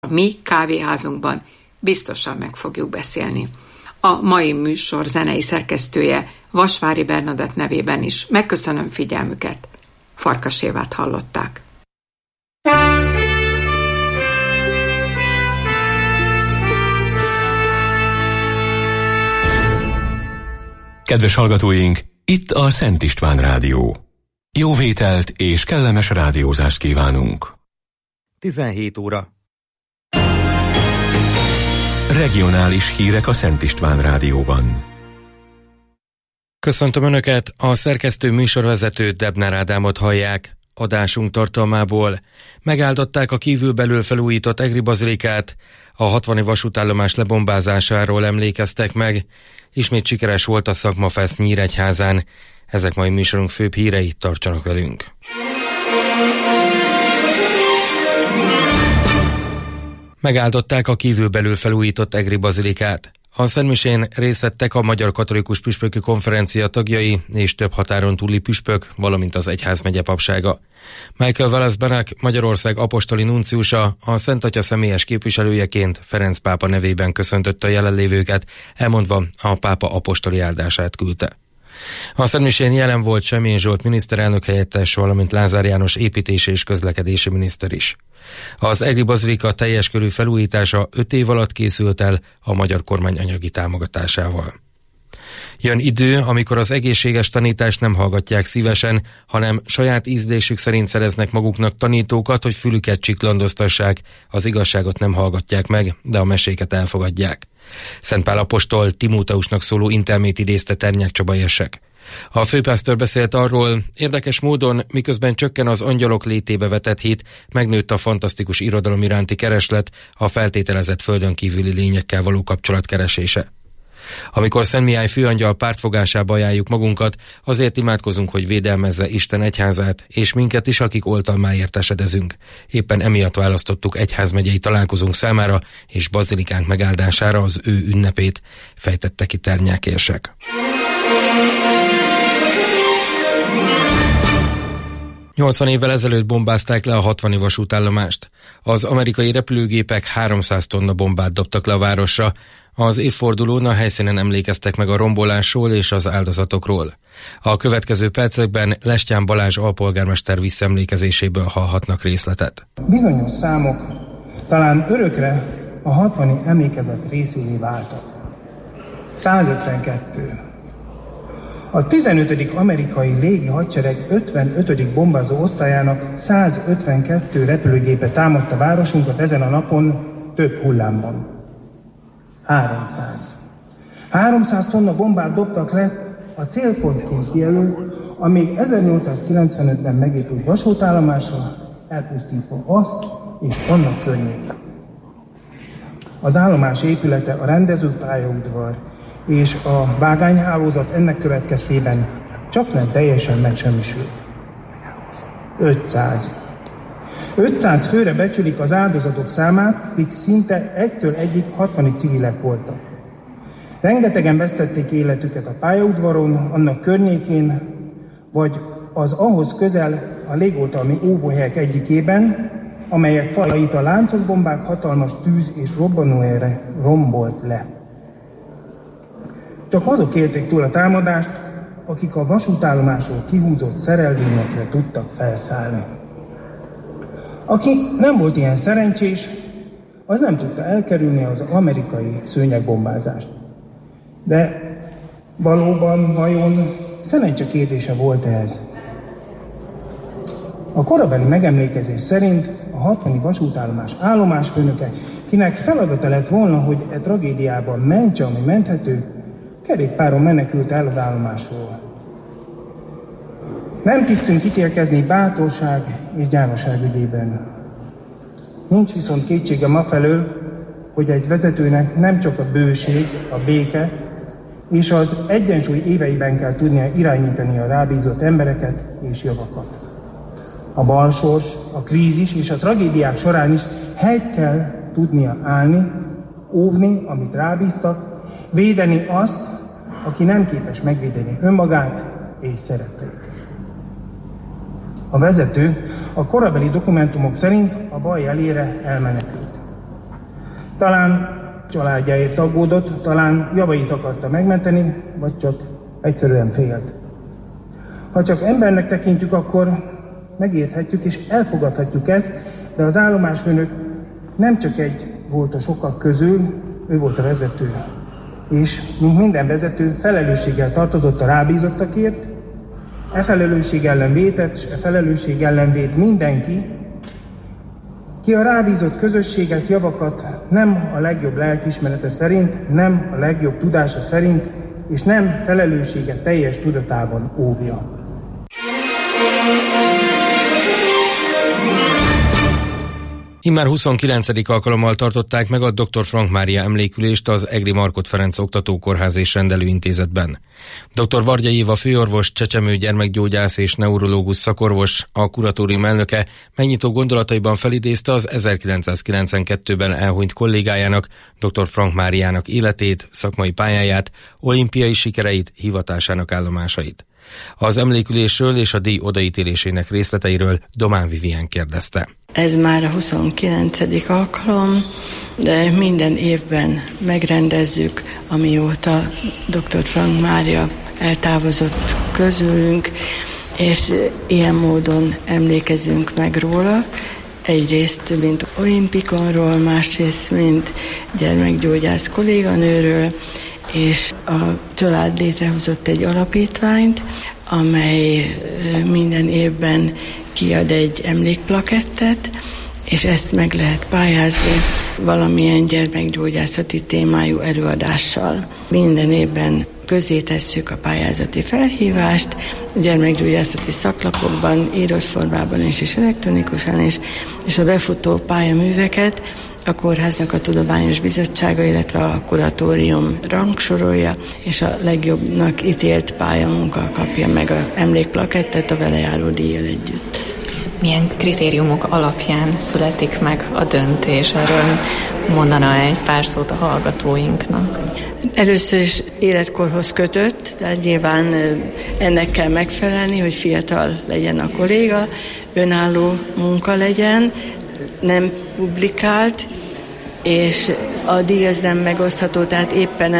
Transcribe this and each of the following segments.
a mi kávéházunkban biztosan meg fogjuk beszélni. A mai műsor zenei szerkesztője Vasvári Bernadett nevében is megköszönöm figyelmüket. Farkas Évát hallották. Kedves hallgatóink, itt a Szent István Rádió. Jó vételt és kellemes rádiózást kívánunk. 17 óra. Regionális hírek a Szent István Rádióban. Köszöntöm Önöket, a szerkesztő műsorvezető Debner Ádámot hallják. Adásunk tartalmából megáldották a kívülbelül felújított Egri bazilikát, a 60. vasútállomás lebombázásáról emlékeztek meg, ismét sikeres volt a Szakmafest Nyíregyházán. Ezek mai műsorunk főbb hírei, tartsanak velünk! Megáldották a kívülbelül felújított Egri bazilikát. A szentmisén részt vettek a Magyar Katolikus Püspöki Konferencia tagjai és több határon túli püspök, valamint az egyházmegye papsága. Michael Wallace-Benek, Magyarország apostoli nunciusa, a Szent Atya személyes képviselőjeként Ferenc pápa nevében köszöntötte a jelenlévőket, elmondva a pápa apostoli áldását küldte. A szentmisén jelen volt Semjén Zsolt miniszterelnök helyettes, valamint Lázár János építési és közlekedési miniszter is. Az Egri bazilika teljes körű felújítása 5 év alatt készült el a magyar kormány anyagi támogatásával. Jön idő, amikor az egészséges tanítást nem hallgatják szívesen, hanem saját ízlésük szerint szereznek maguknak tanítókat, hogy fülüket csiklandoztassák, az igazságot nem hallgatják meg, de a meséket elfogadják. Szent Pál apostol Timóteusnak szóló intelmét idézte Ternyák Csaba érsek. A főpásztor beszélt arról, érdekes módon, miközben csökken az angyalok létébe vetett hit, megnőtt a fantasztikus irodalom iránti kereslet, a feltételezett földön kívüli lényekkel való kapcsolat keresése. Amikor Szent Mihály főangyal pártfogásába ajánljuk magunkat, azért imádkozunk, hogy védelmezze Isten egyházát, és minket is, akik oltalmáért esedezünk. Éppen emiatt választottuk egyházmegyei találkozónk számára és bazilikánk megáldására az ő ünnepét, fejtette ki Ternyák érsek. 80 évvel ezelőtt bombázták le a 60. vasútállomást. Az amerikai repülőgépek 300 tonna bombát dobtak le a városra. Az évfordulón a helyszínen emlékeztek meg a rombolásról és az áldozatokról. A következő percekben Lestján Balázs alpolgármester visszaemlékezéséből hallhatnak részletet. Bizonyos számok talán örökre a 60. emlékezet részévé váltak. 152. A 15. amerikai légi hadsereg 55. bombázó osztályának 152 repülőgépe támadta városunkat ezen a napon több hullámban. 300 tonna bombát dobtak le a célpontként kijelölt, a még 1895-ben megépült vasútállomásra, elpusztítva azt és annak környékét. Az állomás épülete, a rendezőpályaudvar és a vágányhálózat ennek következtében csak nem teljesen megsemmisült. 500 főre becsülik az áldozatok számát, akik szinte egytől egyig 60 civilek voltak. Rengetegen vesztették életüket a pályaudvaron, annak környékén, vagy az ahhoz közel a légoltalmi óvóhelyek egyikében, amelyek falait a láncos bombák hatalmas tűz és robbanóerre rombolt le. Csak azok élték túl a támadást, akik a vasútállomásról kihúzott szerelvényekre tudtak felszállni. Aki nem volt ilyen szerencsés, az nem tudta elkerülni az amerikai szőnyegbombázást. De valóban, vajon szerencse kérdése volt ez? A korabeli megemlékezés szerint a 60. vasútállomás állomásfőnöke, kinek feladata lett volna, hogy e tragédiában mentse, ami menthető, kerékpáron menekült el az állomásról. Nem tisztünk ítélkezni bátorság és gyávaság ügyében. Nincs viszont kétségem afelől, hogy egy vezetőnek nem csak a bőség, a béke és az egyensúly éveiben kell tudnia irányítani a rábízott embereket és javakat. A balsors, a krízis és a tragédiák során is helyt kell tudnia állni, óvni, amit rábíztak, védeni azt, aki nem képes megvédeni önmagát és szeretteit. A vezető a korabeli dokumentumok szerint a baj elére elmenekült. Talán családjáért aggódott, talán javait akarta megmenteni, vagy csak egyszerűen félt. Ha csak embernek tekintjük, akkor megérthetjük és elfogadhatjuk ezt, de az állomásfőnök nem csak egy volt a sokak közül, ő volt a vezető. És, mint minden vezető, felelősséggel tartozott a rábízottakért, felelősség ellen vétett, s felelősség ellen vét mindenki, ki a rábízott közösséget, javakat nem a legjobb lelkiismerete szerint, nem a legjobb tudása szerint, és nem felelősséget teljes tudatában óvja. Immár 29. alkalommal tartották meg a Dr. Frank Mária emlékülést az Egri Markhot Ferenc Oktatókórház és Rendelőintézetben. Dr. Vargyai Éva főorvos, csecsemő gyermekgyógyász és neurológus szakorvos, a kuratórium elnöke megnyitó gondolataiban felidézte az 1992-ben elhunyt kollégájának, Dr. Frank Máriának életét, szakmai pályáját, olimpiai sikereit, hivatásának állomásait. Az emlékülésről és a díj odaítélésének részleteiről Domán Vivien kérdezte. Ez már a 29. alkalom, de minden évben megrendezzük, amióta dr. Frank Mária eltávozott közülünk, és ilyen módon emlékezünk meg róla. Egyrészt, mint olimpikonról, másrészt, mint gyermekgyógyász kolléganőről, és a család létrehozott egy alapítványt, amely minden évben kiad egy emlékplakettet, és ezt meg lehet pályázni valamilyen gyermekgyógyászati témájú előadással. Minden évben közé tesszük a pályázati felhívást, gyermekgyógyászati szaklapokban, írott formában is, és elektronikusan is, és a befutó pályaműveket a kórháznak a tudományos bizottsága, illetve a kuratórium rangsorolja, és a legjobbnak ítélt pályamunka kapja meg az emlékplakettet a vele járó díjjal együtt. Milyen kritériumok alapján születik meg a döntés? Erről mondana egy pár szót a hallgatóinknak. Először is életkorhoz kötött, tehát nyilván ennek kell megfelelni, hogy fiatal legyen a kolléga, önálló munka legyen, nem publikált, és a díj az nem megosztható, tehát éppen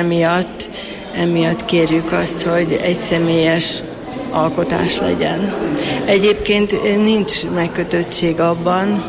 emiatt kérjük azt, hogy egyszemélyes alkotás legyen. Egyébként nincs megkötöttség abban,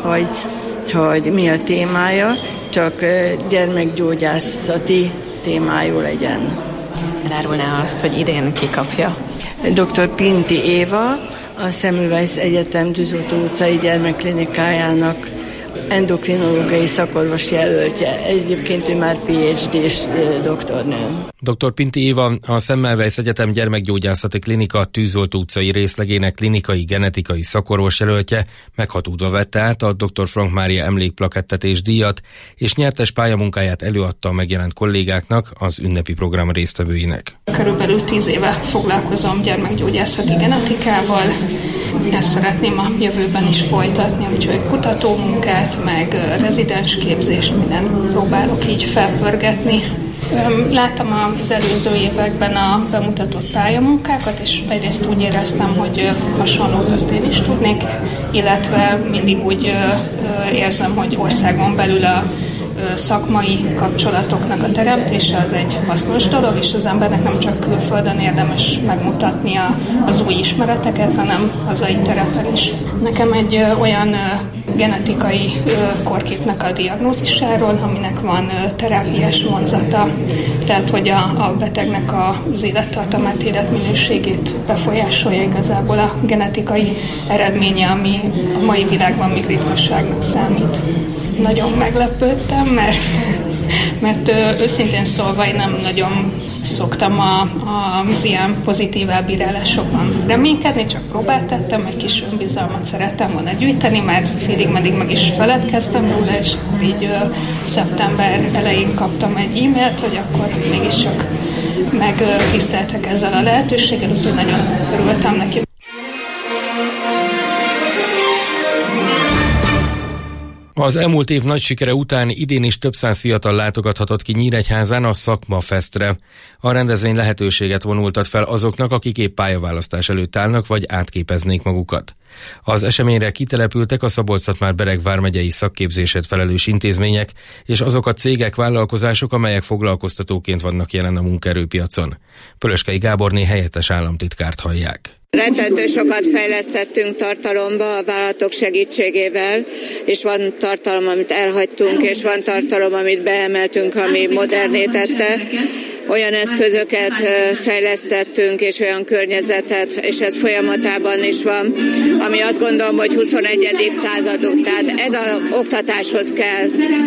hogy mi a témája, csak gyermekgyógyászati témájú legyen. Elárulná azt, hogy idén ki kapja? Dr. Pinti Éva, a Semmelweis Egyetem Tűzoltó utcai gyermekklinikájának endokrinológiai szakorvos jelöltje. Egyébként ő már PhD-s doktornő. Dr. Pinti Éva a Semmelweis Egyetem Gyermekgyógyászati Klinika Tűzoltó utcai részlegének klinikai genetikai szakorvos jelöltje meghatódva vette át a Dr. Frank Mária emlékplakettet és díjat, és nyertes pályamunkáját előadta a megjelent kollégáknak, az ünnepi program résztvevőinek. Körülbelül 10 éve foglalkozom gyermekgyógyászati genetikával. Ezt szeretném a jövőben is folytatni, úgyhogy kutatómunkát, meg rezidens képzést, minden próbálok így felpörgetni. Láttam az előző években a bemutatott pályamunkákat, és egyrészt úgy éreztem, hogy hasonlót azt én is tudnék, illetve mindig úgy érzem, hogy országon belül a szakmai kapcsolatoknak a teremtése az egy hasznos dolog, és az embernek nem csak külföldön érdemes megmutatni az új ismereteket, hanem hazai terepen is. Nekem egy olyan genetikai kórképnek a diagnózisáról, aminek van terápiás vonzata, tehát hogy a betegnek az élettartamát, életminőségét befolyásolja igazából a genetikai eredménye, ami a mai világban még ritkaságnak számít. Nagyon meglepődtem, mert őszintén szólva én nem nagyon szoktam az ilyen pozitív elbírálásokban reménykedni, csak próbát tettem, egy kis önbizalmat szerettem volna gyűjteni, már félig-meddig meg is feledkeztem róla, és akkor így szeptember elején kaptam egy e-mailt, hogy akkor mégiscsak megtiszteltek ezzel a lehetőséggel, úgyhogy nagyon örültem neki. Az elmúlt év nagy sikere után idén is több száz fiatal látogathatott ki Nyíregyházán a Szakmafestre. A rendezvény lehetőséget vonultat fel azoknak, akik épp pályaválasztás előtt állnak, vagy átképeznék magukat. Az eseményre kitelepültek a Szabolcs-Szatmár-Bereg vármegyei szakképzésért felelős intézmények és azok a cégek, vállalkozások, amelyek foglalkoztatóként vannak jelen a munkaerőpiacon. Pölöskei Gáborné helyettes államtitkárt hallják. Rettentő sokat fejlesztettünk tartalomba a vállalatok segítségével, és van tartalom, amit elhagytunk, és van tartalom, amit beemeltünk, ami moderné tette. Olyan eszközöket fejlesztettünk, és olyan környezetet, és ez folyamatában is van, ami azt gondolom, hogy 21. századunk, tehát ez az oktatáshoz kell.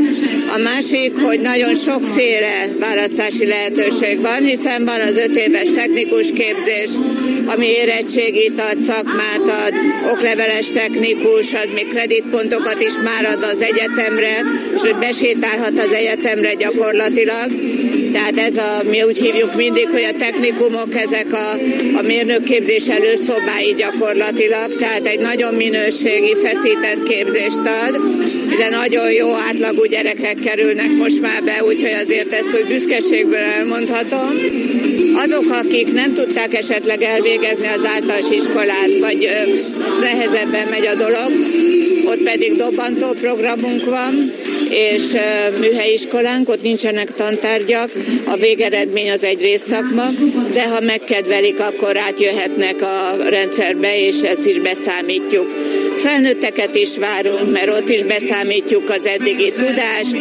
A másik, hogy nagyon sokféle választási lehetőség van, hiszen van az 5 éves technikus képzés, ami érettségit ad, szakmát ad, okleveles technikus, az még kreditpontokat is már ad az egyetemre, és hogy besétálhat az egyetemre gyakorlatilag. Tehát ez mi úgy hívjuk mindig, hogy a technikumok, ezek a mérnökképzés előszobái gyakorlatilag, tehát egy nagyon minőségi, feszített képzést ad, de nagyon jó átlagú gyerekek kerülnek most már be, úgyhogy azért ezt úgy büszkeségből elmondhatom. Azok, akik nem tudták esetleg elvégezni az általános iskolát, vagy nehezebben megy a dolog, ott pedig dobbantó programunk van, és műhelyiskolánk, ott nincsenek tantárgyak, a végeredmény az egy részszakma, de ha megkedvelik, akkor átjöhetnek a rendszerbe, és ezt is beszámítjuk. Felnőtteket is várunk, mert ott is beszámítjuk az eddigi tudást,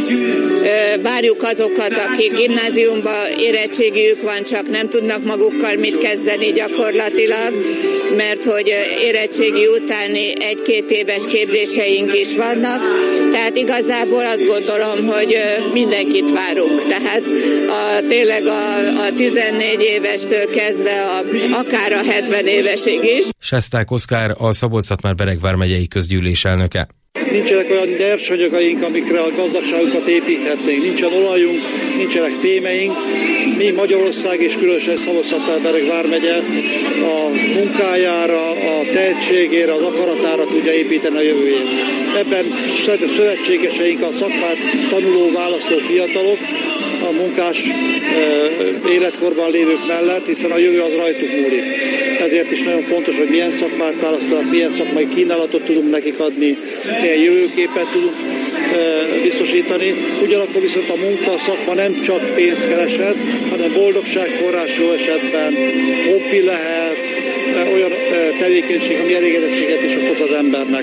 várjuk azokat, akik gimnáziumban érettségiük van, csak nem tudnak magukkal mit kezdeni gyakorlatilag, mert hogy érettségi utáni 1-2 éves képzéseink is vannak, tehát igazából azt gondolom, hogy mindenkit várunk, tehát tényleg a 14 évestől kezdve akár a 70 évesig is. Sesták Oszkár, a Szabolcs-Szatmár-Bereg vármegyei közgyűlés elnöke. Nincsenek olyan nyersanyagaink, amikre a gazdaságunkat építhetnénk. Nincsen olajunk, nincsenek fémeink. Mi Magyarország és különösen Szabolcs-Szatmár-Bereg vármegye a munkájára, a tehetségére, az akaratára tudja építeni a jövőjét. Ebben szövetségeseink a szakmát tanuló, választó fiatalok, a munkás életkorban lévők mellett, hiszen a jövő az rajtuk múlik. Ezért is nagyon fontos, hogy milyen szakmát választanak, milyen szakmai kínálatot tudunk nekik adni, milyen jövőképet tudunk biztosítani. Ugyanakkor viszont a munka, a szakma nem csak pénzkereset, hanem boldogságforrás jó esetben, hobbi lehet, olyan tevékenység, ami elégedettséget is okoz az embernek.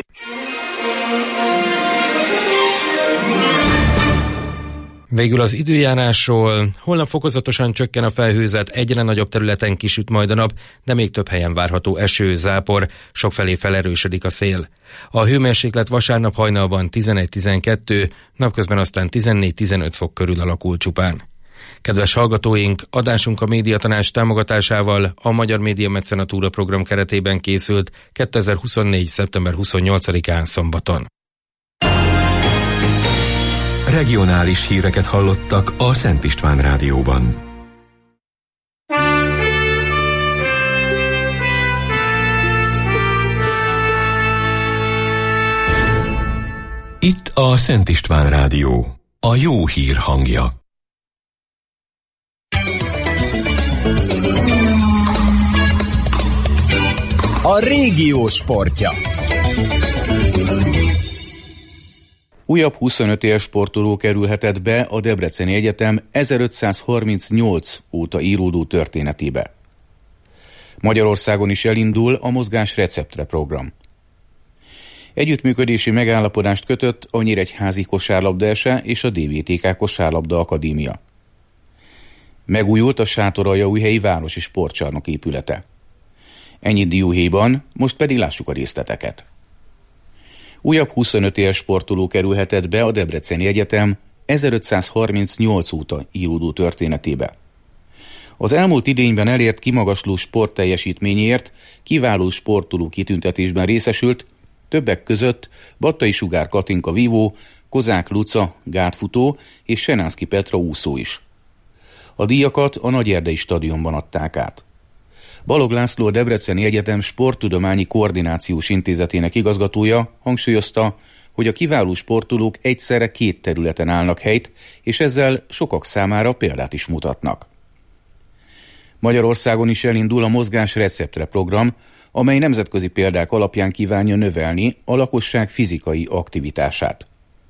Végül az időjárásról. Holnap fokozatosan csökken a felhőzet, egyre nagyobb területen kisüt majd a nap, de még több helyen várható eső, zápor, sokfelé felerősödik a szél. A hőmérséklet vasárnap hajnalban 11-12, napközben aztán 14-15 fok körül alakul csupán. Kedves hallgatóink, adásunk a Médiatanács támogatásával a Magyar Média Mecenatúra program keretében készült 2024. szeptember 28-án szombaton. Regionális híreket hallottak a Szent István Rádióban. Itt a Szent István Rádió, a jó hír hangja. A régió sportja. Újabb 25 éves sportoló kerülhetett be a Debreceni Egyetem 1538 óta íródó történetébe. Magyarországon is elindul a Mozgás Receptre program. Együttműködési megállapodást kötött a Nyíregyházi Kosárlabda SE és a DVTK Kosárlabda Akadémia. Megújult a Sátoraljaújhelyi Városi Sportcsarnok épülete. Ennyit dióhéjban, most pedig lássuk a részleteket. Újabb 25 éves sportoló kerülhetett be a Debreceni Egyetem 1538 óta íródó történetébe. Az elmúlt idényben elért kimagasló sportteljesítményért kiváló sportoló kitüntetésben részesült, többek között Battai Sugár Katinka vívó, Kozák Luca gátfutó és Senánszky Petra úszó is. A díjakat a Nagyerdei stadionban adták át. Balog László, a Debreceni Egyetem Sporttudományi Koordinációs Intézetének igazgatója hangsúlyozta, hogy a kiváló sportolók egyszerre 2 területen állnak helyt, és ezzel sokak számára példát is mutatnak. Magyarországon is elindul a Mozgás receptre program, amely nemzetközi példák alapján kívánja növelni a lakosság fizikai aktivitását.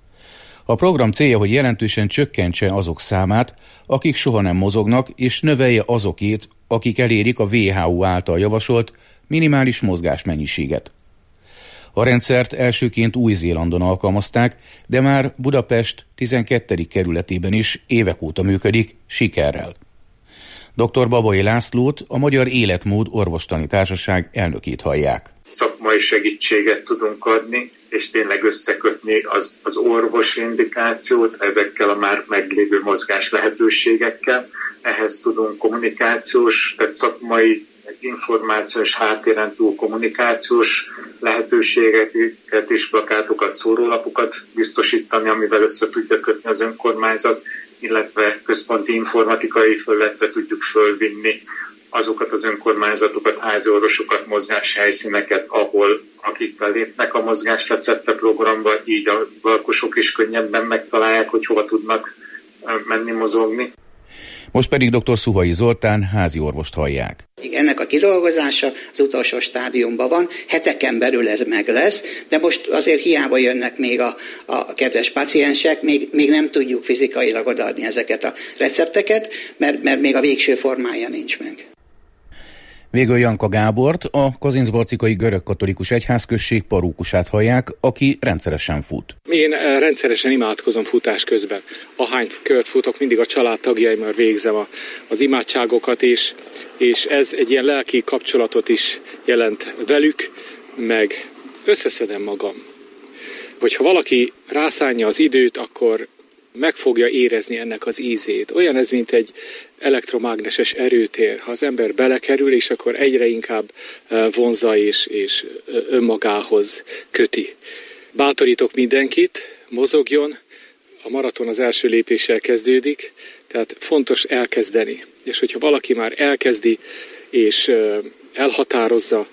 A program célja, hogy jelentősen csökkentse azok számát, akik soha nem mozognak, és növelje azokét, akik elérik a WHO által javasolt minimális mozgásmennyiséget. A rendszert elsőként Új-Zélandon alkalmazták, de már Budapest 12. kerületében is évek óta működik, sikerrel. Dr. Babai Lászlót, a Magyar Életmód Orvostani Társaság elnökét hallják. Szakmai segítséget tudunk adni, és tényleg összekötni az orvosi indikációt ezekkel a már meglévő mozgás lehetőségekkel. Ehhez tudunk kommunikációs, tehát szakmai, információs háttéren túl kommunikációs lehetőségeket is, plakátokat, szórólapokat biztosítani, amivel össze tudja kötni az önkormányzat, illetve központi informatikai felületre tudjuk fölvinni azokat az önkormányzatokat, háziorvosokat, mozgáshelyszíneket, ahol akik belépnek a mozgásrecepte programba, így a lakosok is könnyebben megtalálják, hogy hova tudnak menni mozogni. Most pedig dr. Szuhai Zoltán házi orvost hallják. Ennek a kidolgozása az utolsó stádiumban van, heteken belül ez meg lesz, de most azért hiába jönnek még a kedves paciensek, még nem tudjuk fizikailag odaadni ezeket a recepteket, mert még a végső formája nincs meg. Végül Janka Gábort, a Kazincbarcikai Görögkatolikus Egyházközség parókusát hallják, aki rendszeresen fut. Én rendszeresen imádkozom futás közben. Ahány kört futok, mindig a családtagjaimmal végzem az imádságokat, és ez egy ilyen lelki kapcsolatot is jelent velük, meg összeszedem magam. Hogyha valaki rászánja az időt, akkor meg fogja érezni ennek az ízét. Olyan ez, mint egy elektromágneses erőtér. Ha az ember belekerül, és akkor egyre inkább vonzza és önmagához köti. Bátorítok mindenkit, mozogjon, a maraton az első lépéssel kezdődik, tehát fontos elkezdeni. És hogyha valaki már elkezdi, és elhatározza,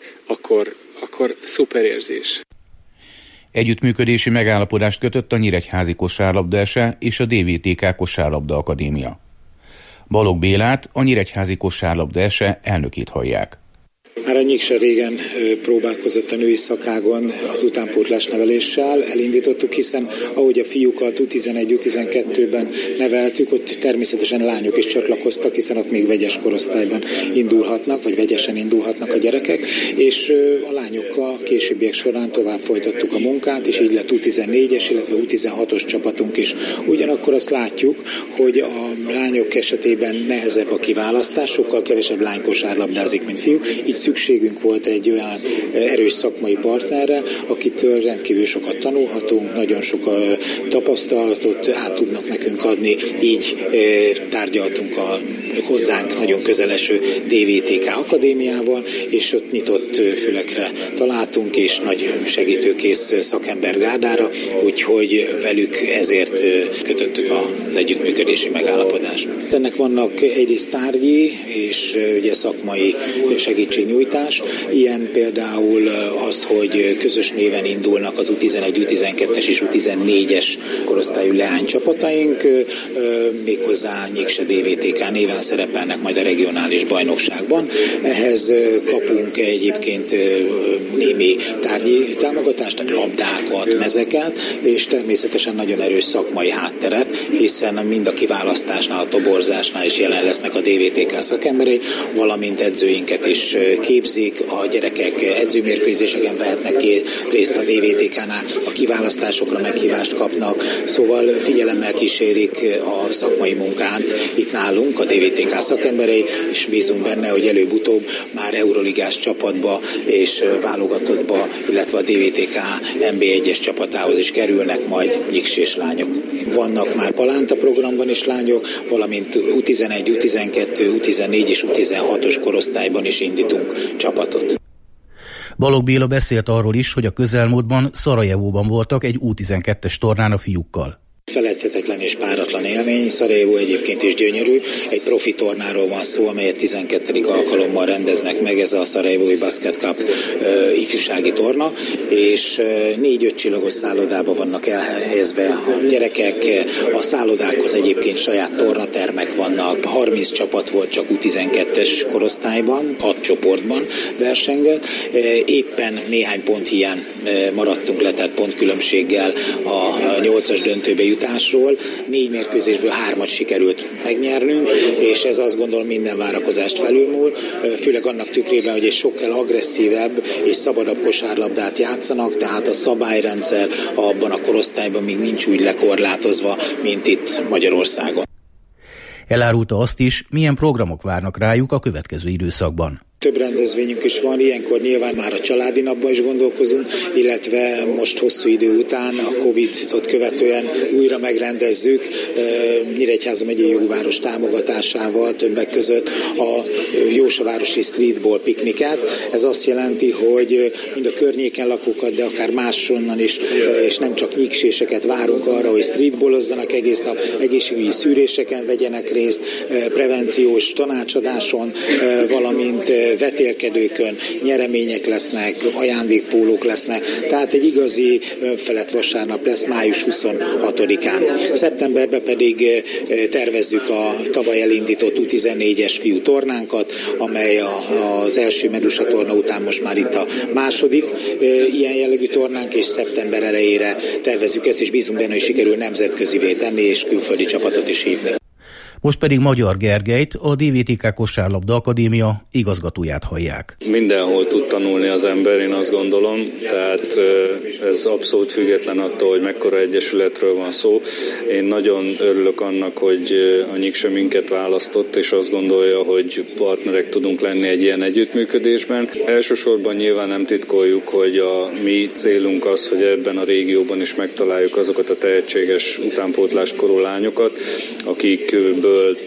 akkor szuper érzés. Együttműködési megállapodást kötött a Nyíregyházi Kosárlabda-ese és a DVTK Kosárlabda Akadémia. Balogh Bélát, a Nyíregyházi Kosárlabda-ese elnökét hallják. Már a Nyík se régen próbálkozott a női szakágon az utánpótlás neveléssel, elindítottuk, hiszen ahogy a fiúkat U11, U12-ben neveltük, ott természetesen lányok is csatlakoztak, hiszen ott még vegyes korosztályban indulhatnak, vagy vegyesen indulhatnak a gyerekek, és a lányokkal későbbiek során tovább folytattuk a munkát, és így lett U14-es, illetve U16-os csapatunk is. Ugyanakkor azt látjuk, hogy a lányok esetében nehezebb a kiválasztás, sokkal kevesebb lány kosárlabdázik, mint fiú, így szükségünk volt egy olyan erős szakmai partnerre, akitől rendkívül sokat tanulhatunk, nagyon sok tapasztalatot át tudnak nekünk adni, így tárgyaltunk a hozzánk nagyon közeleső DVTK Akadémiával, és ott nyitott fülekre találtunk, és nagy segítőkész szakember gárdára, úgyhogy velük ezért kötöttük az együttműködési megállapodást. Ennek vannak egyrészt tárgyi és ugye szakmai segítségnyújtás, ilyen például az, hogy közös néven indulnak az U11, U12-es és U14-es korosztályú leánycsapataink, méghozzá Nyíkse DVTK néven szerepelnek majd a regionális bajnokságban. Ehhez kapunk egyébként némi tárgyi támogatást, labdákat, mezeket, és természetesen nagyon erős szakmai hátteret, hiszen mind a kiválasztásnál, a toborzásnál is jelen lesznek a DVTK szakemberei, valamint edzőinket is képzik, a gyerekek edzőmérkőzéseken vehetnek részt a DVTK-nál, a kiválasztásokra meghívást kapnak, szóval figyelemmel kísérik a szakmai munkát itt nálunk, a DVTK szakemberei, és bízunk benne, hogy előbb-utóbb már euroligás csapatba és válogatottba, illetve a DVTK NB1-es csapatához is kerülnek majd nyiksés lányok. Vannak már Palánta programban is lányok, valamint U11, U12, U14 és U16-os korosztályban is indítunk csapatot. Balogh Béla beszélt arról is, hogy a közelmúltban Szarajevóban voltak egy U12-es tornán a fiúkkal. Feledhetetlen és páratlan élmény. Szarajevó egyébként is gyönyörű. Egy profi tornáról van szó, amelyet 12. alkalommal rendeznek meg, ez a Szarajevói Basket Cup ifjúsági torna, és 4-5 csillagos szállodában vannak elhelyezve a gyerekek. A szállodákhoz egyébként saját tornatermek vannak. 30 csapat volt csak U12-es korosztályban, 6 csoportban versengett. Éppen néhány pont hiány maradtunk le, tehát pontkülönbséggel a 8-as döntőbe jutásról. 4 mérkőzésből 3-at sikerült megnyernünk, és ez azt gondolom minden várakozást felülmúl, főleg annak tükrében, hogy egy sokkal agresszívebb és szabadabb kosárlabdát játszanak, tehát a szabályrendszer abban a korosztályban még nincs úgy lekorlátozva, mint itt Magyarországon. Elárulta azt is, milyen programok várnak rájuk a következő időszakban. Több rendezvényünk is van, ilyenkor nyilván már a családi napban is gondolkozunk, illetve most hosszú idő után a Covid-ot követően újra megrendezzük Nyíregyháza megyei jogváros támogatásával többek között a Jósavárosi Streetball pikniket. Ez azt jelenti, hogy mind a környéken lakókat, de akár máshonnan is, és nem csak nyikséseket várunk arra, hogy streetballozzanak egész nap, egészségügyi szűréseken vegyenek részt, prevenciós tanácsadáson, valamint vetélkedőkön nyeremények lesznek, ajándékpólók lesznek, tehát egy igazi önfelett vasárnap lesz május 26-án. Szeptemberben pedig tervezzük a tavaly elindított U14-es fiú tornánkat, amely az első Medusa torna után most már itt a második ilyen jellegű tornánk, és szeptember elejére tervezzük ezt, és bízunk benne, hogy sikerül nemzetközivé tenni, és külföldi csapatot is hívni. Most pedig Magyar Gergelyt, a DVTK Kosárlabda Akadémia igazgatóját hallják. Mindenhol tud tanulni az ember, én azt gondolom, tehát ez abszolút független attól, hogy mekkora egyesületről van szó. Én nagyon örülök annak, hogy a Nyikse minket választott, és azt gondolja, hogy partnerek tudunk lenni egy ilyen együttműködésben. Elsősorban nyilván nem titkoljuk, hogy a mi célunk az, hogy ebben a régióban is megtaláljuk azokat a tehetséges utánpótláskorú lányokat, akikből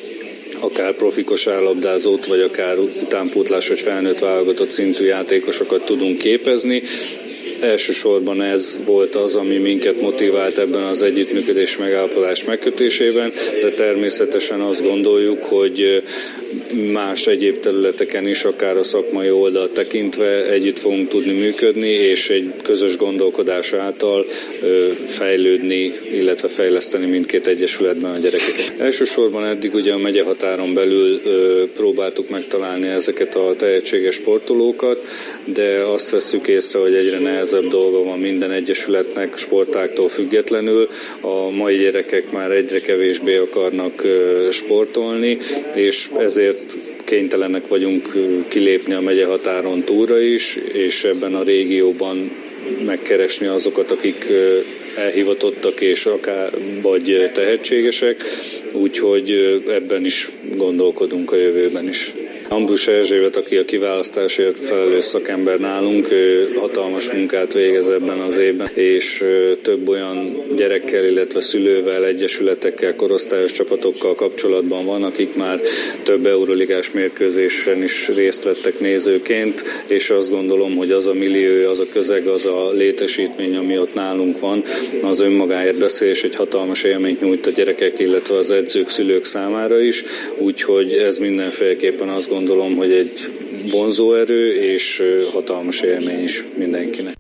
akár profi kosárlabdázót, vagy akár utánpótlás, vagy felnőtt válogatott szintű játékosokat tudunk képezni. Elsősorban ez volt az, ami minket motivált ebben az együttműködés megállapodás megkötésében, de természetesen azt gondoljuk, hogy más egyéb területeken is, akár a szakmai oldalt tekintve együtt fogunk tudni működni, és egy közös gondolkodás által fejlődni, illetve fejleszteni mindkét egyesületben a gyerekeket. Elsősorban eddig ugye a megyehatáron belül próbáltuk megtalálni ezeket a tehetséges sportolókat, de azt vesszük észre, hogy egyre nehezebb dolga van minden egyesületnek sportáktól függetlenül. A mai gyerekek már egyre kevésbé akarnak sportolni, és ezért kénytelenek vagyunk kilépni a megyehatáron túlra is, és ebben a régióban megkeresni azokat, akik elhivatottak és akár vagy tehetségesek, úgyhogy ebben is gondolkodunk a jövőben is. Ambrus Erzsébet, aki a kiválasztásért felelős szakember nálunk, ő hatalmas munkát végez ebben az évben, és több olyan gyerekkel, illetve szülővel, egyesületekkel, korosztályos csapatokkal kapcsolatban van, akik már több euroligás mérkőzésen is részt vettek nézőként, és azt gondolom, hogy az a millió, az a közeg, az a létesítmény, ami ott nálunk van, az önmagáért beszél, és egy hatalmas élményt nyújt a gyerekek, illetve az edzők, szülők számára is, úgyhogy ez mindenféleképpen azt gondolom, hogy egy vonzóerő és hatalmas élmény is mindenkinek.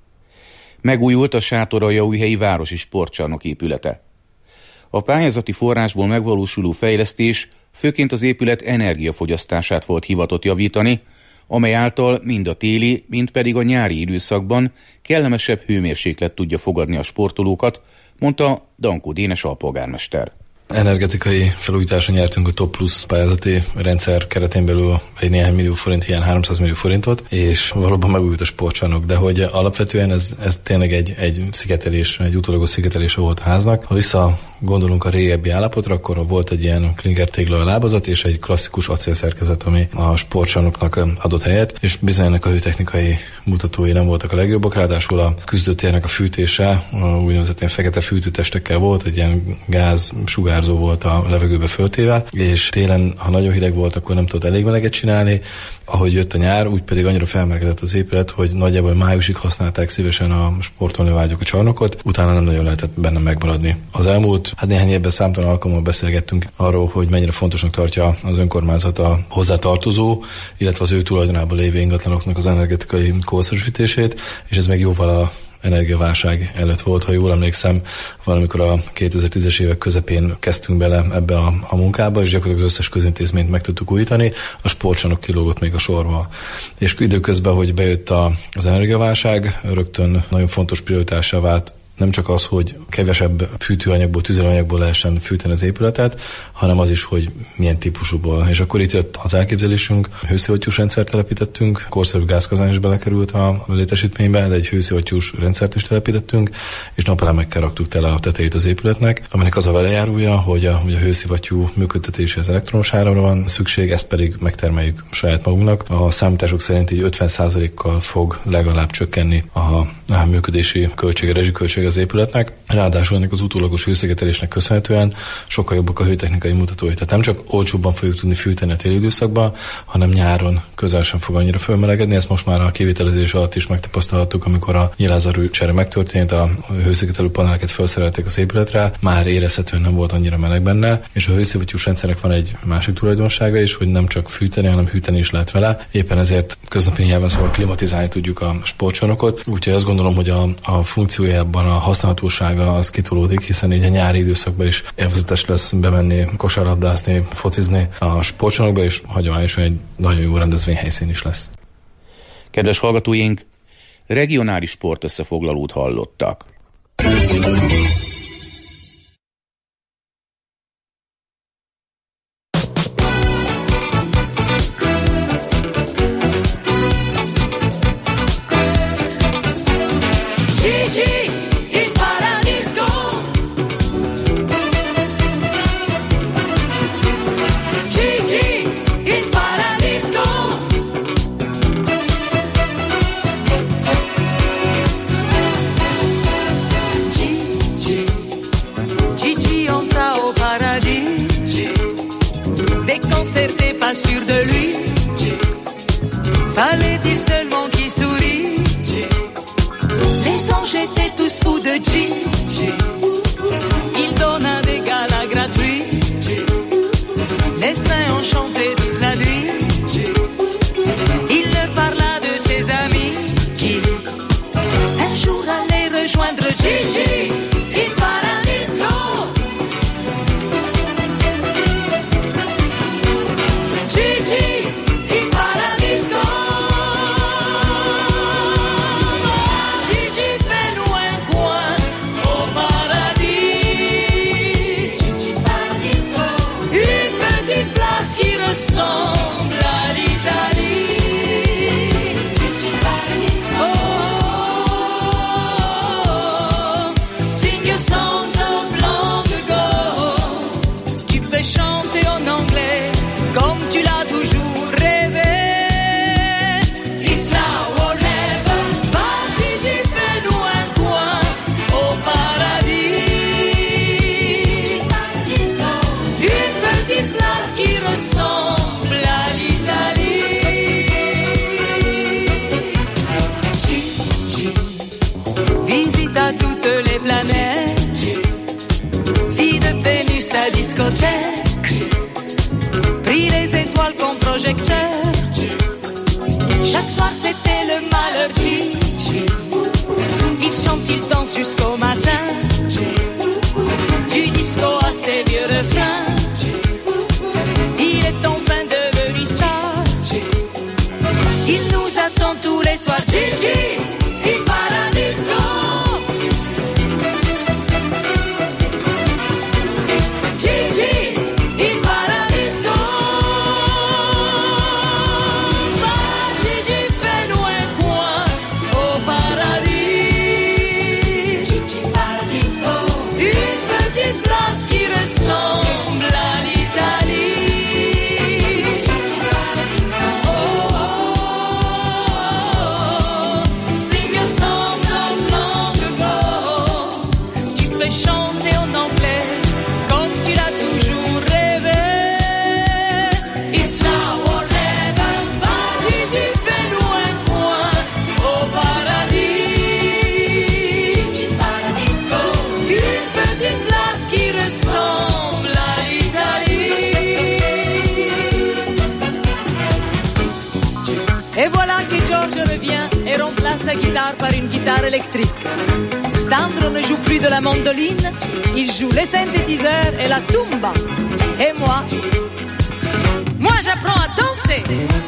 Megújult a Sátoraljaújhelyi Városi Sportcsarnok épülete. A pályázati forrásból megvalósuló fejlesztés főként az épület energiafogyasztását volt hivatott javítani, amely által mind a téli, mind pedig a nyári időszakban kellemesebb hőmérséklet tudja fogadni a sportolókat, mondta Dankó Dénes alpolgármester. Energetikai felújításra nyertünk a Top Plus pályázati rendszer keretén belül egy néhány millió forint, ilyen 300 millió forintot, és valóban megújult a sportcsarnok, de hogy alapvetően ez tényleg egy szigetelés, egy utólagos szigetelése volt a háznak. Ha visszagondolunk a régebbi állapotra, akkor volt egy ilyen klinkertégla lábazat és egy klasszikus acélszerkezet, ami a sportcsarnoknak adott helyet, és bizony ennek a hőtechnikai mutatói nem voltak a legjobbak, ráadásul a küzdőtérnek a fűtése úgynevezett ilyen fekete fűtőtestekkel volt, egy ilyen gáz, sugár sugárzó volt a levegőbe föltéve, és télen, ha nagyon hideg volt, akkor nem tudott elég meleget csinálni. Ahogy jött a nyár, úgy pedig annyira felmelegedett az épület, hogy nagyjából májusig használták szívesen a sportolni vágyók a csarnokot, utána nem nagyon lehetett benne megmaradni. Az elmúlt néhány évben számtalan alkalommal beszélgettünk arról, hogy mennyire fontosnak tartja az önkormányzat a hozzátartozó, illetve az ő tulajdonában lévő ingatlanoknak az energetikai korszerűsítését, és ez még jóval a energiaválság előtt volt, ha jól emlékszem, valamikor a 2010-es évek közepén kezdtünk bele ebbe a munkába, és gyakorlatilag az összes közintézményt meg tudtuk újítani, a sportcsarnok kilógott még a sorba. És időközben, hogy bejött az energiaválság, rögtön nagyon fontos prioritássá vált nem csak az, hogy kevesebb fűtőanyagból, tüzelőanyagból lehessen fűteni az épületet, hanem az is, hogy milyen típusúból. És akkor itt jött az elképzelésünk, hőszivattyús rendszert telepítettünk, korszerű gázkazán is belekerült a létesítménybe, de egy hőszivattyús rendszert is telepítettünk, és napelemekkel raktuk tele a tetejét az épületnek, aminek az a velejárója, hogy a hőszivattyú működtetéséhez elektromos áramra van szükség, ezt pedig megtermeljük saját magunknak. A számítások szerint így 50%-kal fog legalább csökkenni a működési költsége, rezsiköltsége az épületnek. Ráadásul ennek az utólagos hőszigetelésnek köszönhetően sokkal jobbak a hőtechnikai mutatói. Tehát nem csak olcsóbban fogjuk tudni fűteni a téli időszakban, hanem nyáron közel sem fog annyira fölmelegedni. Ezt most már a kivitelezés alatt is megtapasztalhattuk, amikor a nyilázárú csere megtörtént, a hőszigetelő paneleket felszerelték az épületre, már érezhetően nem volt annyira meleg benne, és a hőszivattyús rendszernek van egy másik tulajdonsága is, hogy nem csak fűteni, hanem hűteni is lehet vele. Éppen ezért köznapi nyelven szóval klimatizálni tudjuk a sportcsarnokot. Úgyhogy azt gondolom, hogy a funkciójában a használhatósága az kitolódik, hiszen így a nyári időszakban is élvezetes lesz bemenni, kosárlabdázni, focizni a sportcsarnokba, és hagyományosan egy nagyon jó rendezvényhelyszín is lesz. Kedves hallgatóink, regionális sportösszefoglalót hallottak. Sûr de lui, fallait-il seulement qu'il sourie? Les anges étaient tous fous de Gigi. Il donna des galas gratuits. Les saints ont chanté toute la nuit. Il leur parla de ses amis qui un jour allaient rejoindre Gigi. Il paradisco. Pris les étoiles comme projecteur. Chaque soir c'était le malheur Gigi. Il chante, il danse jusqu'au matin. Du disco à ses vieux refrains. Il est enfin devenu star. Il nous attend tous les soirs Gigi. Il paradisco. la guitare par une guitare électrique. Sandro ne joue plus de la mandoline, il joue les synthétiseurs et la tumba. Et moi j'apprends à danser.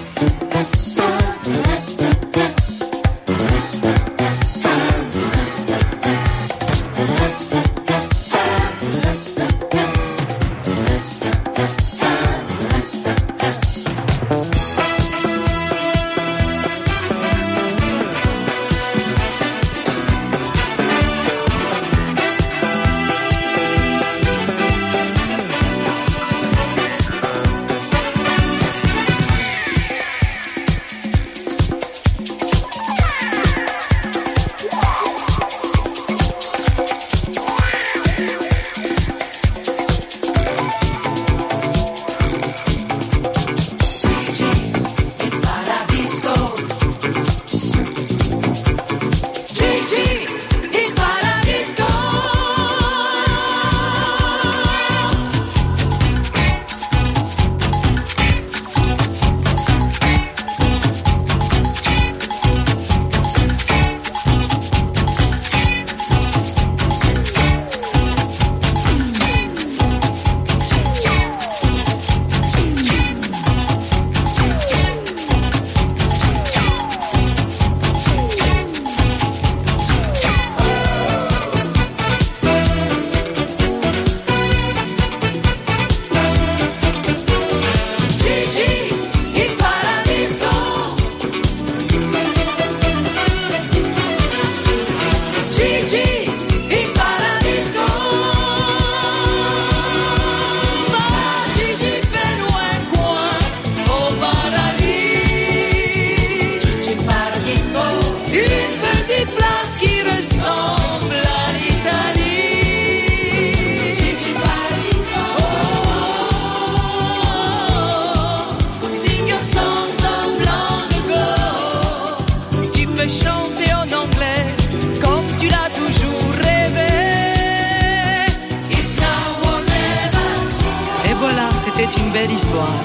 C'était une belle histoire,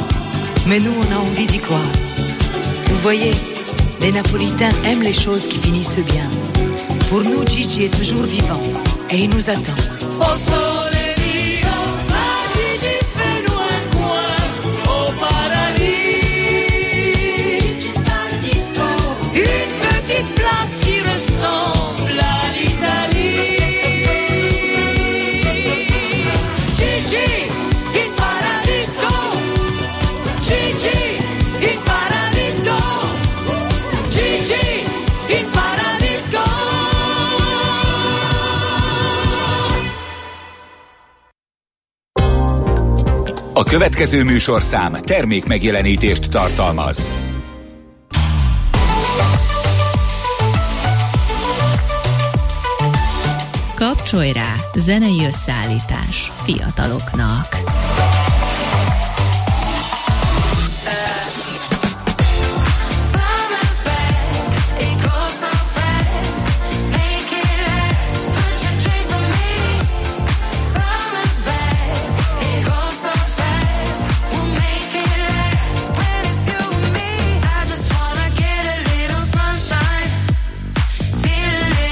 mais nous on a envie d'y croire. Vous voyez, les Napolitains aiment les choses qui finissent bien. Pour nous, Gigi est toujours vivant et il nous attend. Au sole mio, ma Gigi fais-nous un coin au paradis. Une petite place qui ressemble à l'Italie. Gigi, in paradisco. Gigi, in paradisco. Gigi, in paradisco. A következő műsorszám termékmegjelenítést tartalmaz. Kapcsolj rá, zenei összeállítás fiataloknak.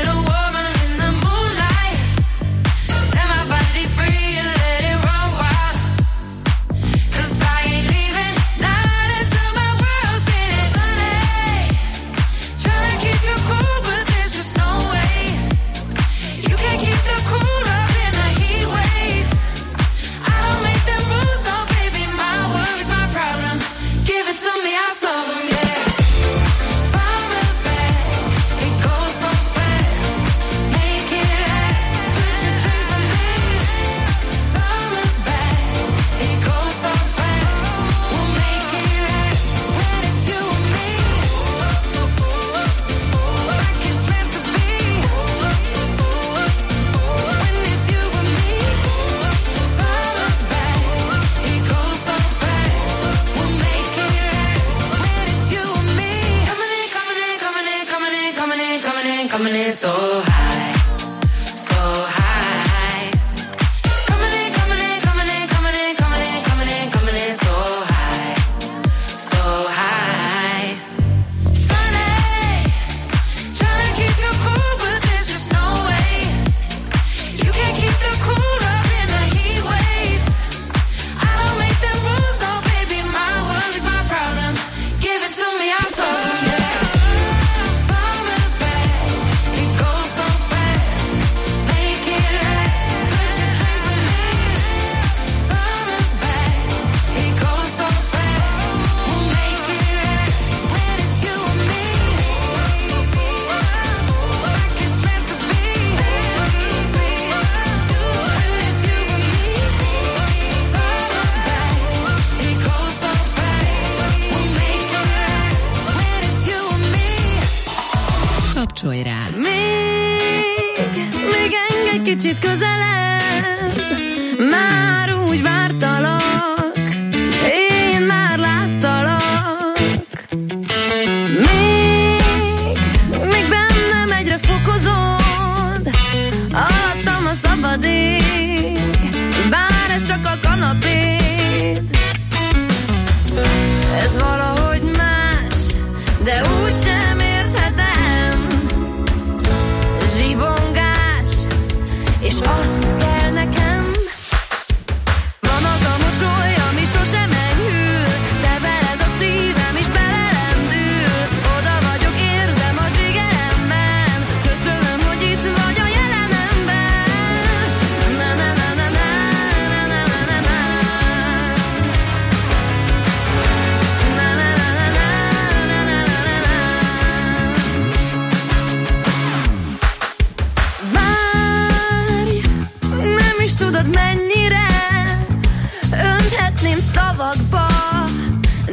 Set my body free and let it run wild.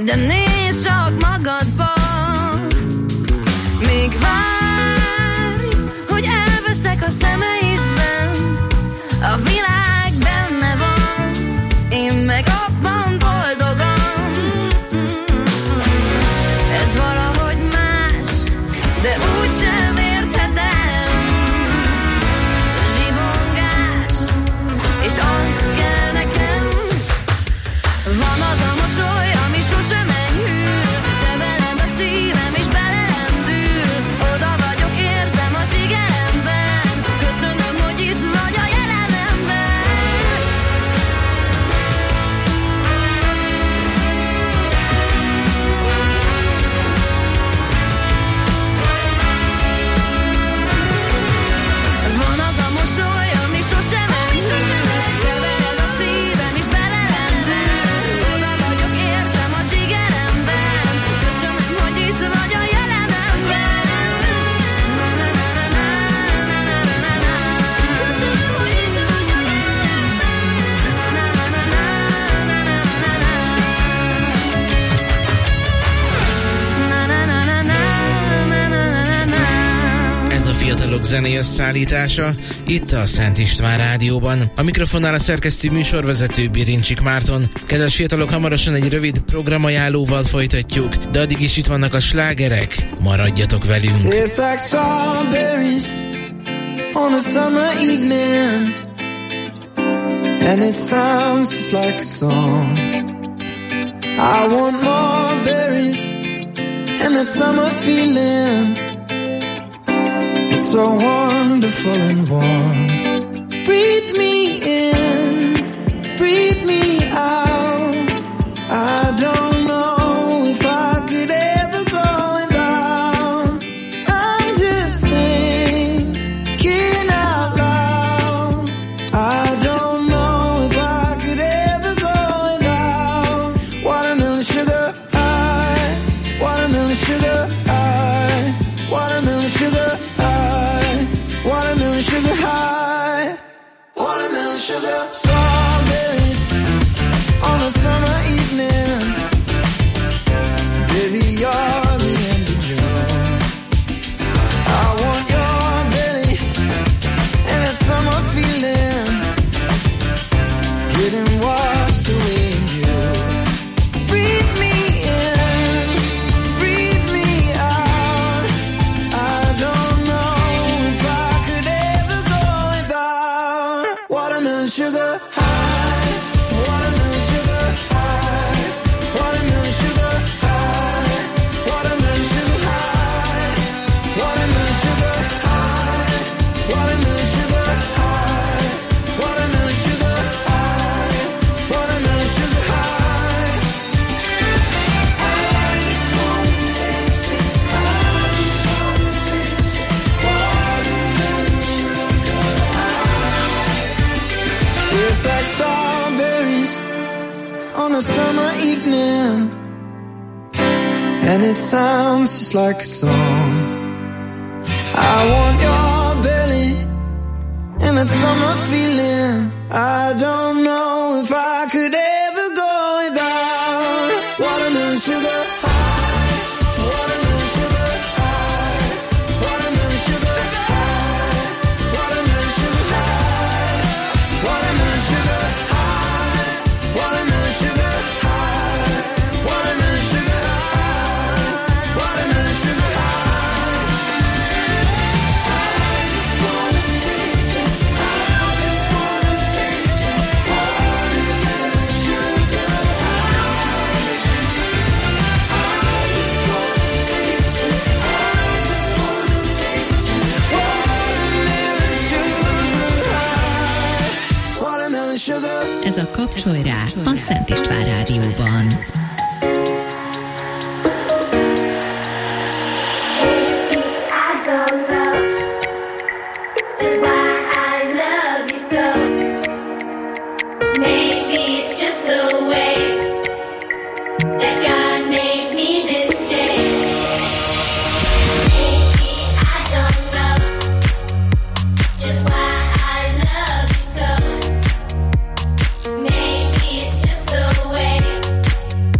de nézd csak magadba. Még várj, hogy elveszek a szemeidben, a világ benne van, én meg abban boldogan. Ez valahogy más, de úgysem érthetem. Zsibongás, és az kell nekem. Van az a mosoly, ami sosem enyhül, de veled a szívem is belelendül. Oda vagyok, érzem a zsigeremben, köszönöm, hogy itt vagy a jelenemben. Van az a mosoly, ami sosem enyhül, de veled a szívem is belelendül. Oda vagyok, érzem a zsigeremben, köszönöm, hogy itt vagy a jelenemben. Köszönöm, hogy itt vagy a Ez a Fiatalok zenei összeállítása, itt a Szent István Rádióban. A mikrofonnál a szerkesztő műsorvezető Birincsik Márton. Kedves fiatalok, hamarosan egy rövid programajánlóval folytatjuk, de addig is itt vannak a slágerek. Maradjatok velünk! Tastes like strawberries on a summer evening, and it sounds just like a song. I want more berries and that summer feeling. It's so wonderful and warm. Breathe me in, breathe me out. I don't know if I could ever go without. I'm just thinking out loud. I don't know if I could ever go without. Watermelon sugar high, watermelon sugar high, watermelon sugar high, watermelon sugar high, watermelon sugar. Strawberries on a summer evening. Baby, you're the end of June. I want your belly and that summer feeling, getting washed away in you. Breathe me in, breathe me out. I don't know if I could ever go without. Watermelon sugar high, watermelon sugar high, watermelon sugar high, watermelon sugar high, watermelon sugar high, watermelon sugar high, watermelon sugar high, watermelon sugar high. I just wanna taste it, I just wanna taste it, watermelon sugar high. Tastes like strawberries on a summer evening, and it sounds just like a song. I want your belly and that summer feeling. I don't know if I could ever go without. Watermelon sugar high, watermelon sugar high, watermelon sugar high, watermelon sugar high, watermelon sugar high, watermelon sugar high, watermelon sugar high, watermelon sugar high. I just wanna taste it, I just wanna taste it, watermelon sugar high. I just wanna taste it, I just wanna taste it, watermelon sugar high, watermelon sugar. Ez a Kapcsolj rá a Szent István Rádióban. Maybe it's just the way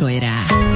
Kapcsolj rá!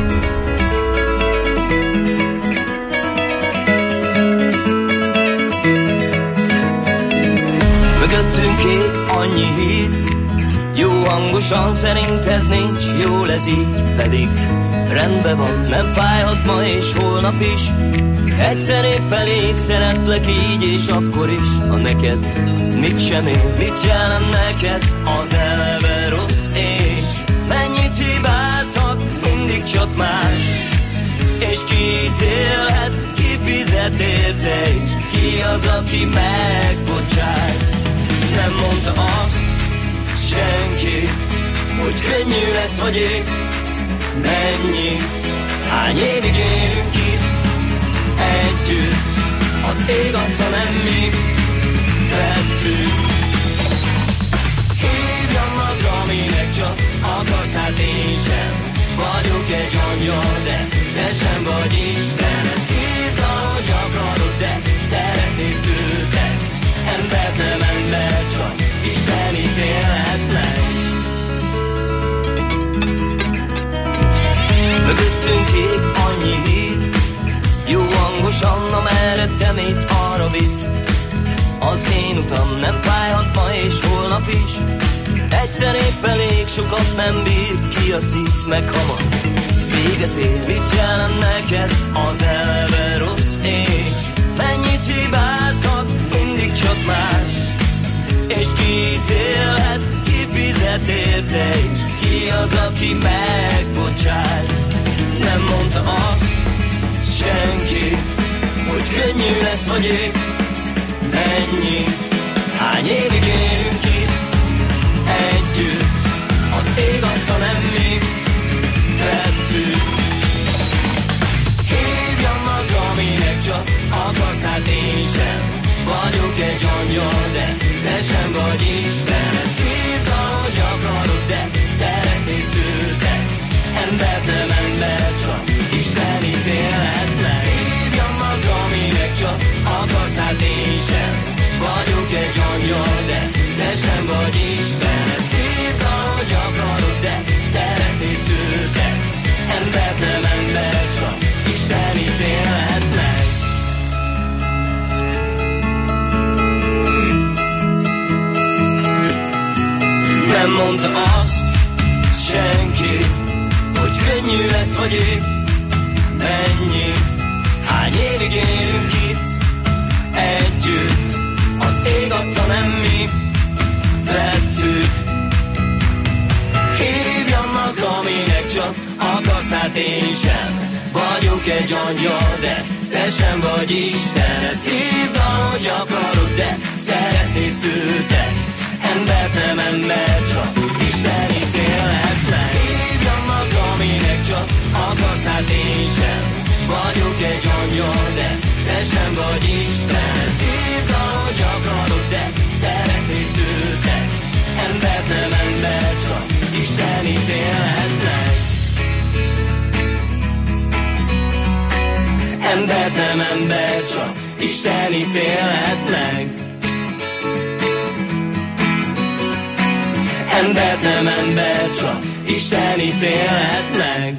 Mögöttünk ég annyi híd, jó hangosan szerinted nincs, jól ez így, pedig rendben van, nem fájhat ma és holnap is. Egyszer épp elég, szeretlek így és akkor is, ha neked mit sem ér, mit jelent neked az eleve rossz és mennyit hibázhat, mindig csak más. És ki ítélhet, ki fizet érte is, ki az, aki megbocsájt. Nem mondta azt senki, hogy könnyű lesz vagy ég. Mennyi, hány évig élünk itt együtt, az ég adta, nem mi vettük. Hívjanak, aminek csak akarsz, hát én sem vagyok egy angyal, de te sem vagy Isten. Ezt írta, hogy akarod, de szeretni szültek. Embert nem ember, csak Isten ítélhet meg. Mögöttünk ég annyi híd, jó hangosan, amerre te mész, arra visz. Az én utam nem fájhat ma és holnap is. Egyszer épp elég, sokat nem bír, ki a szív, meg hamar véget ér. Mit jelent neked az eleve rossz és mennyit hibázhat, mindig csak más. És ki ítélhet, ki fizet érte is, ki az, aki megbocsájt. Nem mondta azt senki, hogy könnyű lesz vagy ég. Mennyi, hány évig élünk itt együtt, az ég adta, nem mi vettük. Hívjanak, aminek csak akarsz, hát én sem vagyok egy angyal, de te sem vagy Isten. Ezt írta, hogy akarod, de szeretni szültek. Embert nem ember, csak Isten ítélhet meg. Hívjanak, aminek csak akarsz, hát én sem vagyok egy angyal, de te sem vagy Isten. Ezt írta, hogy akarod, de szeretni szültek. Embert nem ember, csak Isten ítélhet meg. Nem mondta azt senki, hogy könnyű lesz vagy ég. Mennyi, hány évig élünk itt együtt, az ég adta, nem mi vettük. Hívjanak, aminek csak akarsz, hát én sem vagyok egy angyal, de te sem vagy Isten. Ezt hívd, ahogy akarod, de szeretni szültek. Embert nem ember, csak Isten ítélhet meg. Hívjanak, aminek csak akarsz, hát én sem vagyok egy angyal, de te sem vagy Isten. Ezt hívd, ahogy akarod, de szeretni szültek. Embert nem ember, csak Isten ítélhet meg. Embert nem ember, csak Isten ítélhet meg. Embert nem ember, csak Isten ítélhet meg.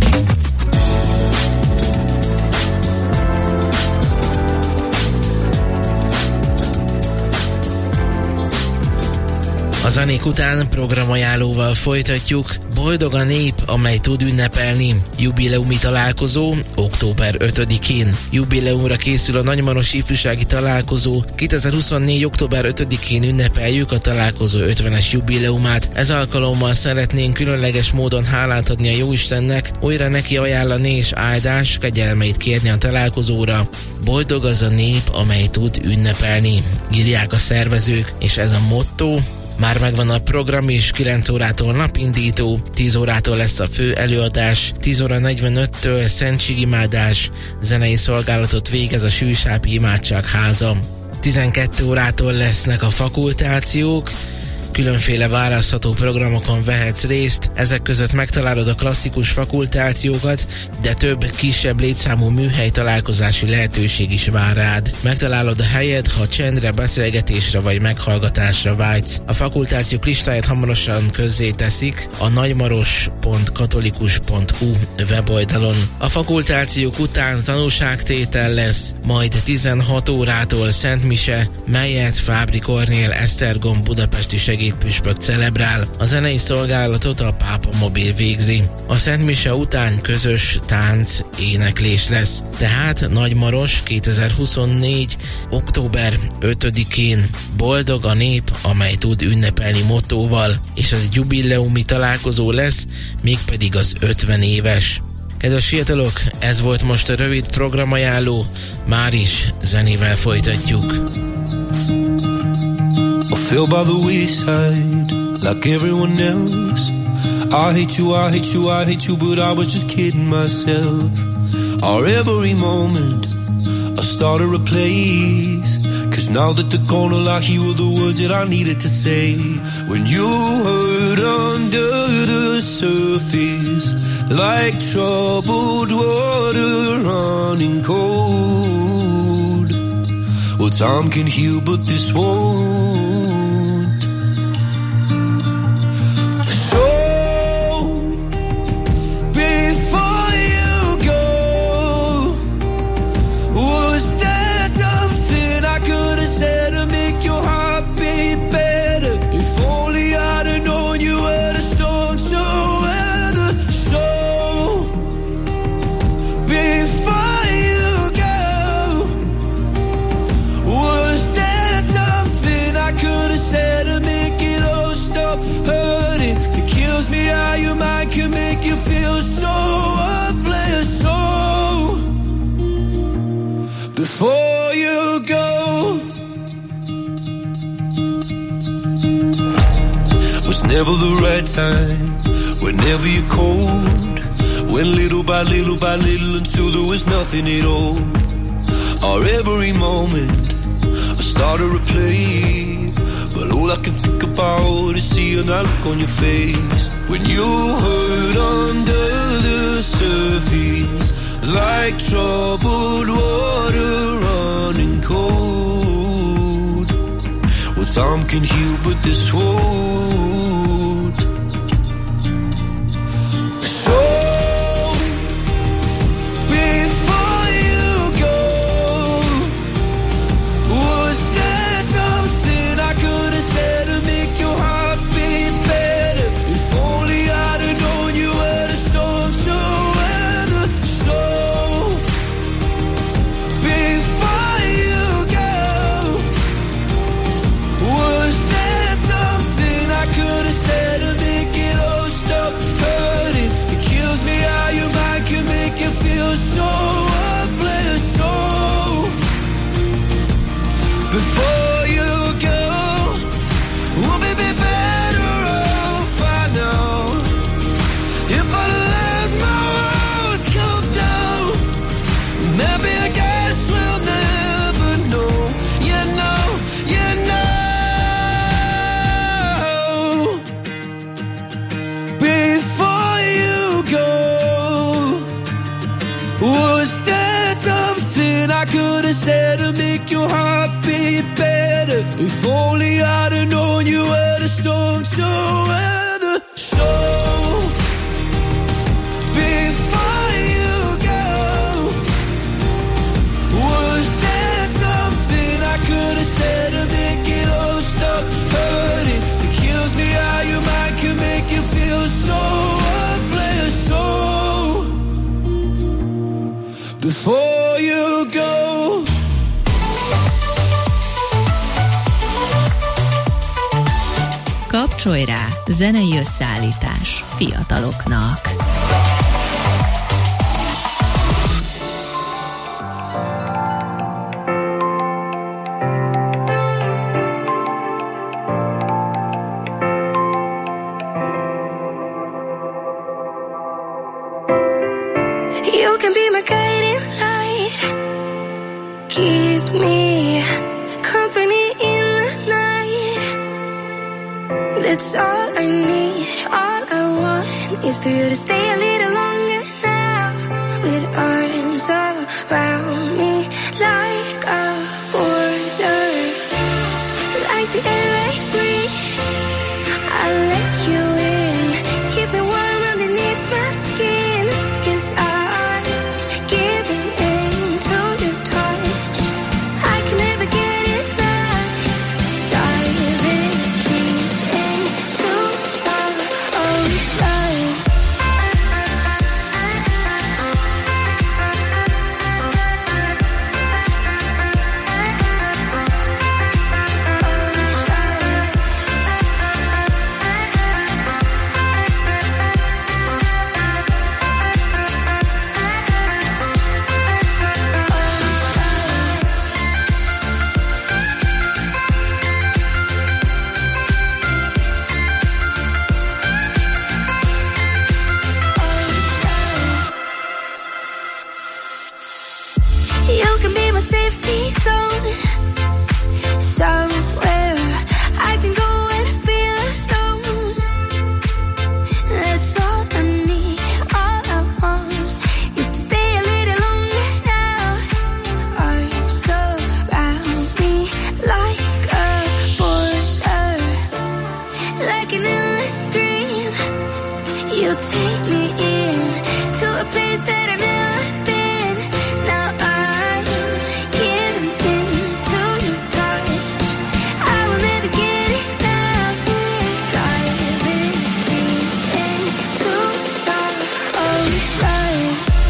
A zenék után programajánlóval folytatjuk. Boldog a nép, amely tud ünnepelni. Jubileumi találkozó október 5-én. Jubileumra készül a Nagymaros ifjúsági találkozó. 2024. október 5-én ünnepeljük a találkozó 50-es jubileumát. Ez alkalommal szeretnénk különleges módon hálát adni a Jóistennek, újra neki ajánlani és áldás kegyelmeit kérni a találkozóra. Boldog az a nép, amely tud ünnepelni, írják a szervezők, és ez a motto. Már megvan a program is, 9 órától napindító, 10 órától lesz a fő előadás, 10 óra 45-től szentségimádás, zenei szolgálatot végez a Sűsápi Imádságháza. 12 órától lesznek a fakultációk, Különféle választható programokon vehetsz részt, ezek között megtalálod a klasszikus fakultációkat, de több kisebb létszámú műhely találkozási lehetőség is vár rád. Megtalálod a helyed, ha csendre, beszélgetésre vagy meghallgatásra vágysz. A fakultációk listáját hamarosan közzéteszik a nagymaros.katolikus.hu weboldalon. A fakultációk után tanúságtétel lesz, majd 16 órától szentmise, melyet Fábry Kornél Esztergom budapesti segédpüspök celebrál. A zenei szolgálatot a Pápa Mobil végzi. A szentmise után közös tánc, éneklés lesz. Tehát Nagymaros 2024. október 5-én boldog a nép, amely tud ünnepelni mottóval, és az jubileumi találkozó lesz, mégpedig az 50 éves. Kedves fiatalok, ez volt most a rövid programajánló, már is zenével folytatjuk. I fell by the wayside like everyone else. I hate you, I hate you, I hate you, but I was just kidding myself. Our every moment I started a place, 'cause now that they're gonna like you were the words that I needed to say. When you hurt under the surface, like troubled water running cold. Well, time can heal, but this won't. So, before you go, was there something I could have said to make your heart beat better? If only I'd have known you were the storm to weather. So, before you go, was there something I could have said to make it all stop hurting? It kills me how your mind can make you feel so worthless. So, before you go, was never the right time, whenever you're cold, went little by little by little until there was nothing at all. Or every moment I started to play, but all I can think about is seeing that look on your face. When you hurt under the surface, like troubled water running cold. Well, time can heal, but this won't. So, before you go, was there something I could have said to make your heart beat better? If only I'd have known you were the storm to weather. So, before you go, was there something I could have said to make it all stop hurting? It kills me how your mind can make you feel so worthless. So, before you go, would we be better off by now if I let my walls come down? Maybe I guess we'll never know. You know, you know. Before you go, was there something I could have said to make your heart beat better? If only I'd have known you were the storm to weather. So, before you go, was there something I could have said to make it all stop hurting? It kills me how your mind can make you feel so worthless. So, before you go. Kapcsolj rá, zenei összeállítás fiataloknak. You can be my guiding light, keep me company in the night. That's all I need, all I want is for you to stay a little longer now, with arms around me like a border, like the air I breathe. I'll let you in, keep me warm underneath my skin, 'cause I'm giving in to your touch. I can never get enough, diving deep into our ocean. You can be my safety zone, somewhere I can go and feel alone. That's all I need, all I want is to stay a little longer now. Arms around me like a border, like an endless stream. You take me in to a place that I've never been. Now I'm giving in to your touch. I will never get enough, diving deep into our ocean.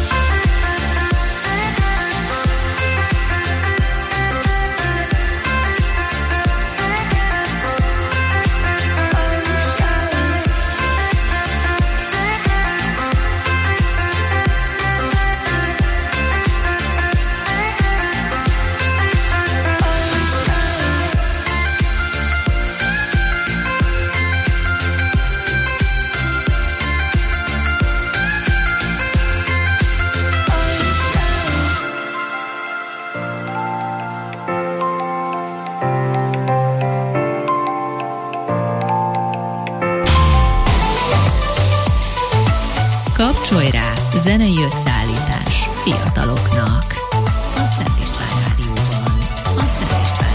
Kapcsolj rá! Zenei összeállítás fiataloknak. A Szent István Rádióban. A Szent István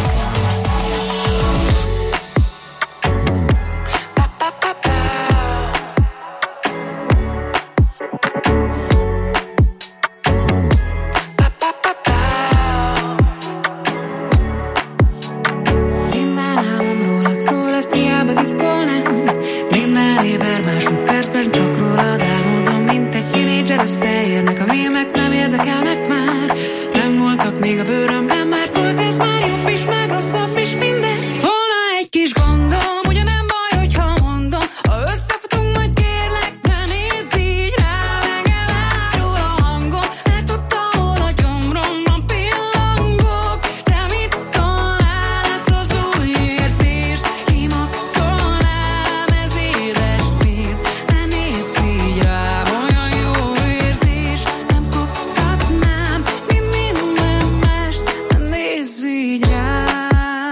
Minden álmom rólad szól, ezt hiába titkolnám. Minden éber másodpercben csak rólad elmondom, mint egy tínédzser. Összeérnek a mémek, nem érdekelnek már. Nem voltak még a bőrömben, mert volt ez már jobb is, meg rosszabb is, mindegy. Volna egy kis gondom, ugye nem baj, hogyha mondom. Ha összefutunk, majd kérlek, ne nézz így rám. Engem árul a hangom, mert ott, ahol a gyomromban pillangok. Te mit szólnál, ez az új érzés? Kimaxolnám, ez édes víz. Ne nézz így rám, olyan jó érzés. Nem koptatnám, mint minden mást. Ne nézz így rám.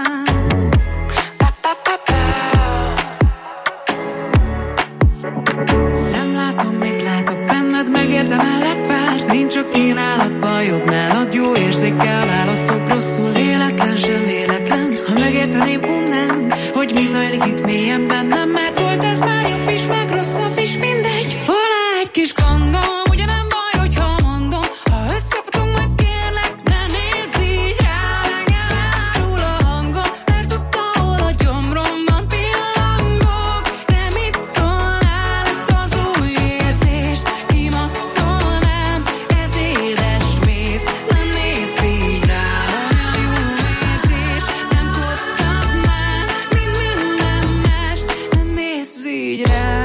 Nem látom, mit látok benned, megérdemellek párt. Nincs csak kínálatban jobb nálad, jó érzékkel választok, rosszul véletlen sem véletlen. Ha megérteném, unnám, hogy mi zajlik itt mélyen bennem, mert volt ez már jobb is, meg rosszabb is, mindegy. Volna egy kis gondom, ugye nem baj, hogyha mondom. Ha összefutunk, majd kérlek, ne nézz így rám. Engem árul a hangom, mert ott, ahol a gyomromban pillangok. Te mit szólnál, ezt az új érzést? Kimaxolnám, ez édes méz. Ne nézz így rám, olyan jó érzés. Nem koptatnám, mint minden mást. Ne nézz így rám.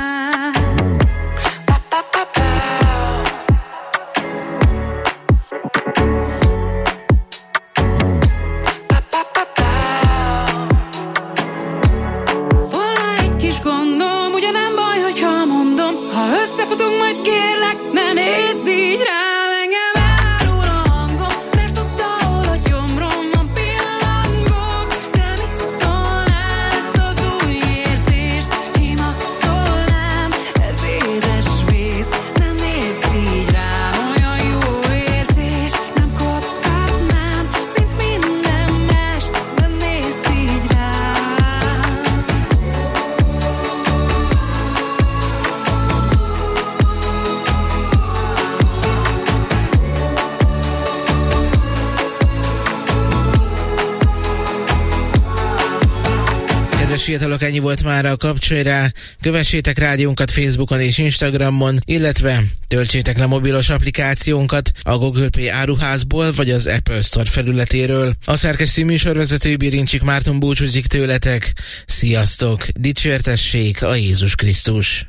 Volna egy kis gondom, ugye nem baj, hogyha mondom. Ha összefutunk, majd kérlek, ne nézz így rám. Engem árul a hangom, mert ott, ahol a gyomromban pillangok. Te mit szólnál, ezt az új fiatalok, ennyi volt már a Kapcsolj rá. Kövessétek rádiónkat Facebookon és Instagramon, illetve töltsétek le mobilos applikációnkat a Google Play áruházból vagy az Apple Store felületéről. A szerkesztő műsorvezető Birincsik Márton búcsúzik tőletek. Sziasztok! Dicsértessék a Jézus Krisztus!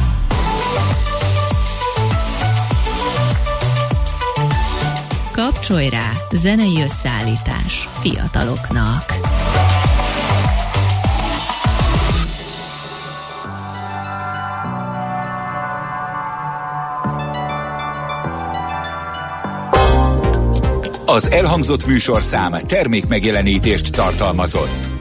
Kapcsolj rá, zenei összeállítás fiataloknak. Az elhangzott műsorszám termékmegjelenítést tartalmazott.